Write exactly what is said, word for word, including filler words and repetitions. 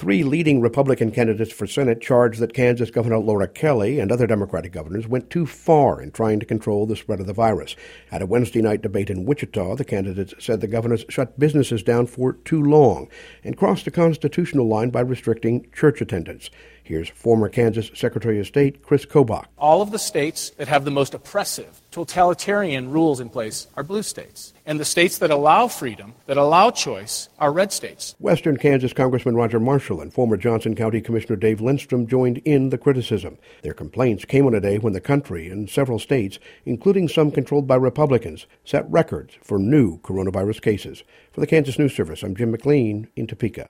Three leading Republican candidates for Senate charged that Kansas Governor Laura Kelly and other Democratic governors went too far in trying to control the spread of the virus. At a Wednesday night debate in Wichita, the candidates said the governors shut businesses down for too long and crossed a constitutional line by restricting church attendance. Here's former Kansas Secretary of State Chris Kobach. All of the states that have the most oppressive, totalitarian rules in place are blue states. And the states that allow freedom, that allow choice, are red states. Western Kansas Congressman Roger Marshall and former Johnson County Commissioner Dave Lindstrom joined in the criticism. Their complaints came on a day when the country and several states, including some controlled by Republicans, set records for new coronavirus cases. For the Kansas News Service, I'm Jim McLean in Topeka.